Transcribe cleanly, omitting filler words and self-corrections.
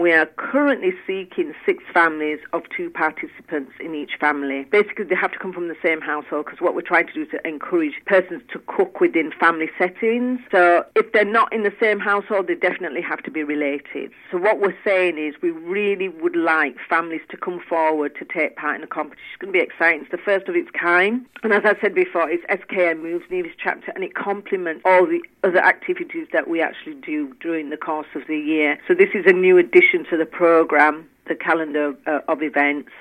We are currently seeking 6 families of 2 participants in each family. Basically, they have to come from the same household, because what we're trying to do is to encourage persons to cook within family settings. So if they're not in the same household, they definitely have to be related. So what we're saying is we really would like families to come forward to take part in the competition. It's going to be exciting. It's the first of its kind. And as I said before, it's SKM Moves Nevis chapter, and it complements all the other activities that we actually do during the course of the year. So this is a new addition to the programme, the calendar of events.